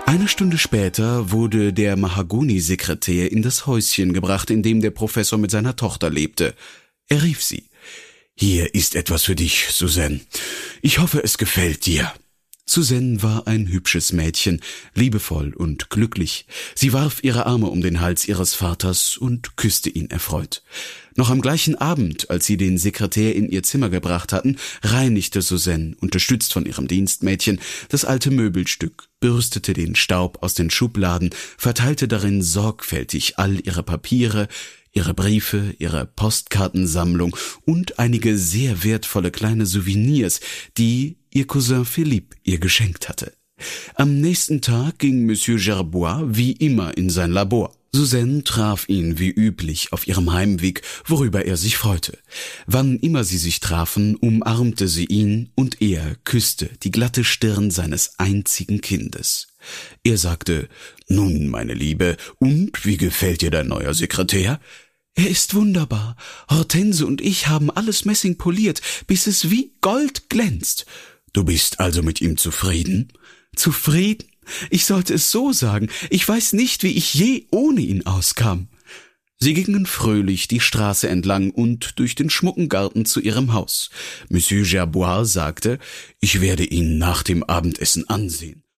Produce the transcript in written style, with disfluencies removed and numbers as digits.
Eine Stunde später wurde der Mahagoni-Sekretär in das Häuschen gebracht, in dem der Professor mit seiner Tochter lebte. Er rief sie. »Hier ist etwas für dich, Suzanne. Ich hoffe, es gefällt dir.« Suzanne war ein hübsches Mädchen, liebevoll und glücklich. Sie warf ihre Arme um den Hals ihres Vaters und küsste ihn erfreut. Noch am gleichen Abend, als sie den Sekretär in ihr Zimmer gebracht hatten, reinigte Suzanne, unterstützt von ihrem Dienstmädchen, das alte Möbelstück, bürstete den Staub aus den Schubladen, verteilte darin sorgfältig all ihre Papiere, ihre Briefe, ihre Postkartensammlung und einige sehr wertvolle kleine Souvenirs, die ihr Cousin Philippe ihr geschenkt hatte. Am nächsten Tag ging Monsieur Gerbois wie immer in sein Labor. Suzanne traf ihn wie üblich auf ihrem Heimweg, worüber er sich freute. Wann immer sie sich trafen, umarmte sie ihn und er küsste die glatte Stirn seines einzigen Kindes. Er sagte, »Nun, meine Liebe, und wie gefällt dir dein neuer Sekretär?« »Er ist wunderbar. Hortense und ich haben alles Messing poliert, bis es wie Gold glänzt.« »Du bist also mit ihm zufrieden?« »Zufrieden? Ich sollte es so sagen. Ich weiß nicht, wie ich je ohne ihn auskam.« Sie gingen fröhlich die Straße entlang und durch den schmucken Garten zu ihrem Haus. Monsieur Gerbois sagte, »Ich werde ihn nach dem Abendessen ansehen.«